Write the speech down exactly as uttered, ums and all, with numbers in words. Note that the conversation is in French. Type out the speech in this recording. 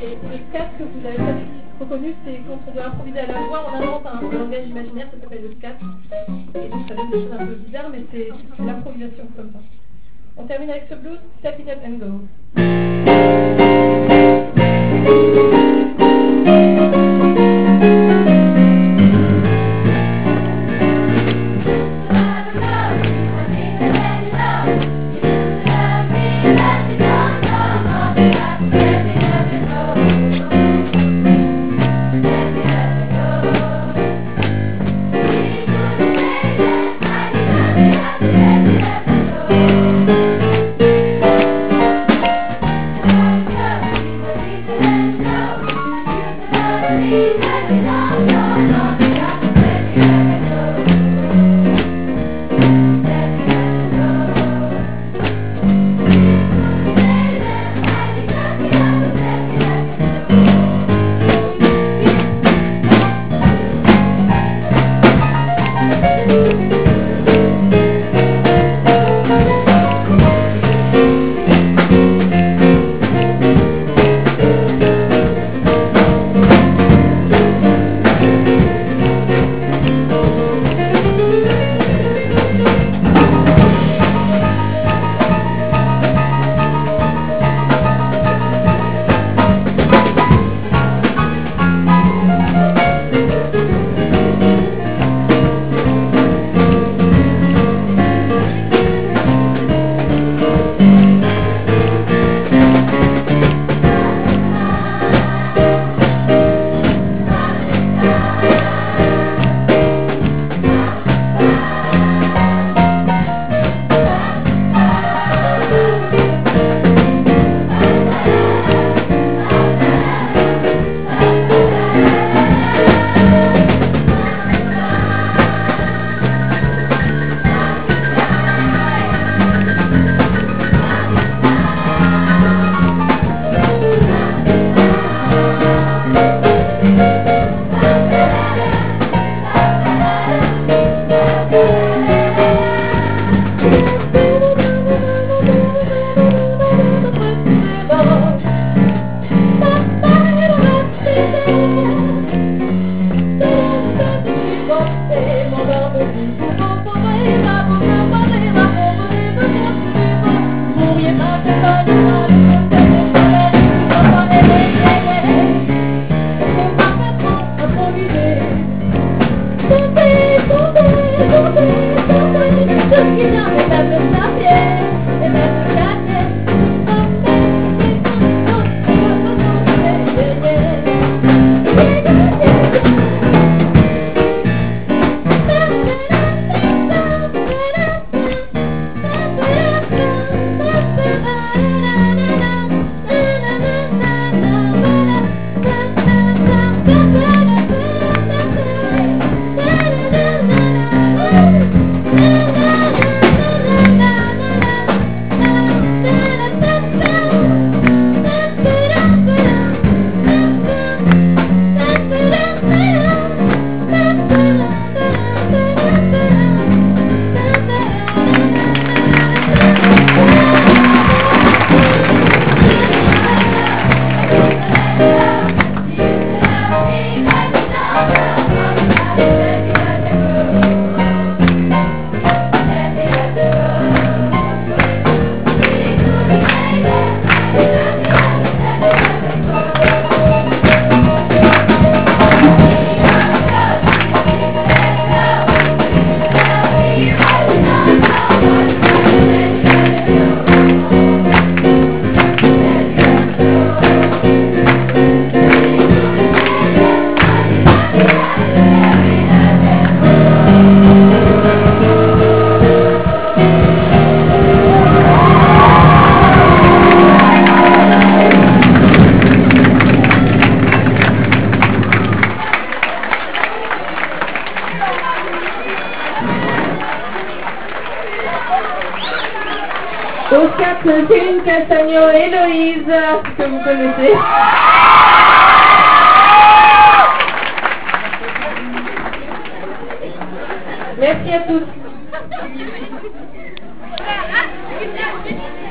Et le scat que vous avez peut-être reconnu, c'est quand on doit improviser à la voix, on invente un langage imaginaire, ça s'appelle le scat. Et donc ça donne des choses un peu bizarres, mais c'est l'improvisation comme ça. On termine avec ce blues, Step It Up and Go. Oscar Céline Castagno, Héloïse, que vous connaissez. Merci à tous.